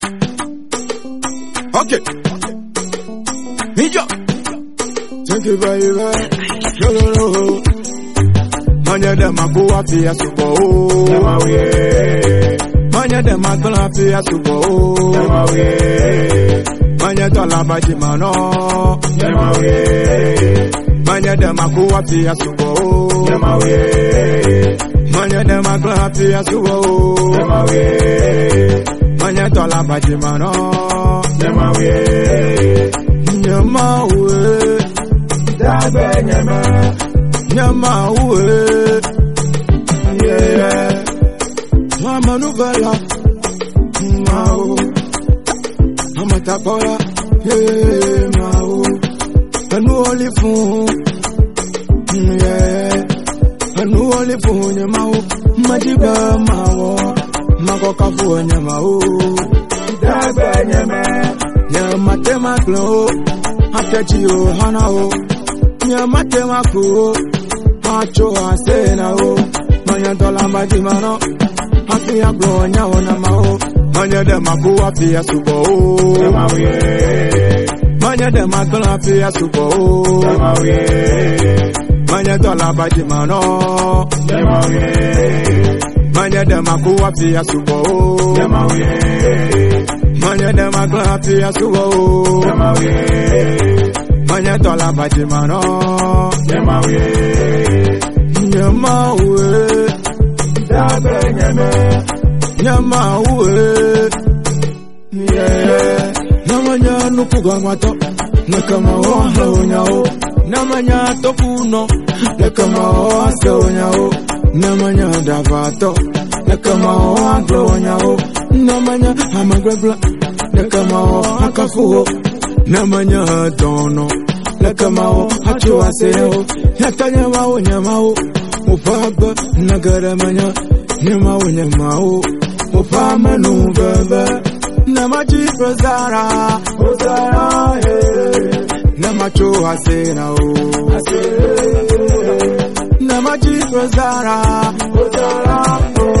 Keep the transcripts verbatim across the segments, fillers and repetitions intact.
Okay. Hijo. Thank you very much. No, no, no. Manya dem a go happy as you go. Manya dem a go happy as you go. Manya tola baji mano. Manya dem a go happy as you go. Manya dem a go happy as you go. Manya tola baji mano. Nyama we, dabe nyama, nyama we, yeah. Mama nubala, mao, mama tapola, yeah, mao. Anu olifu, yeah. Anu olifu nyamao, majiba mao, mako kafu nyamao, dabe nyama. Nyama tema klo, akechi o hana o. Nyama tema klo, acho asena o. Manya dola maji mano, afi ya klo nyawo na mao. Manya dema ku afi ya suko o. Manya dema klo afi ya suko o. Manya dola maji mano. Manya dema ku afi ya suko o. Manya dem a clappy as you go. Manya tola baji mano. Nyama we, dabe nyama, nyama we, yeah. Namanya nukuga mato, nakama o haunyao. Namanya tokuno, nakama o asaunyao. Namanya davato, nakama o agloonyao. Namanya amagrebla, nakamao akafuo. Namanya dono, nakamao achuaseo. Yatanyamao nyamao, upaba nagaramanya. Nyamao nyamao, upama nubaba. Namachi prozara, prozara eh. Namacho asena o, namachi prozara, prozara oh.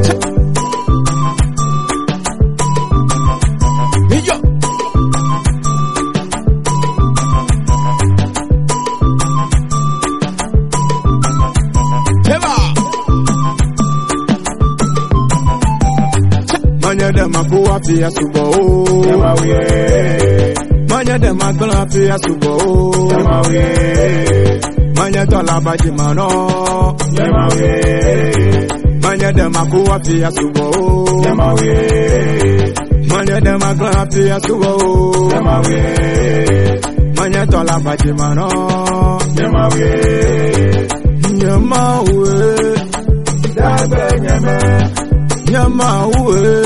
Manya dem a go happy as you go. Manya dem a go happy as you go. Manya tola baji mano. Manya dem a go happy as you go. Manya dem a go happy as you go. Manya tola baji mano. Nyama we, dabe nyama, nyama we.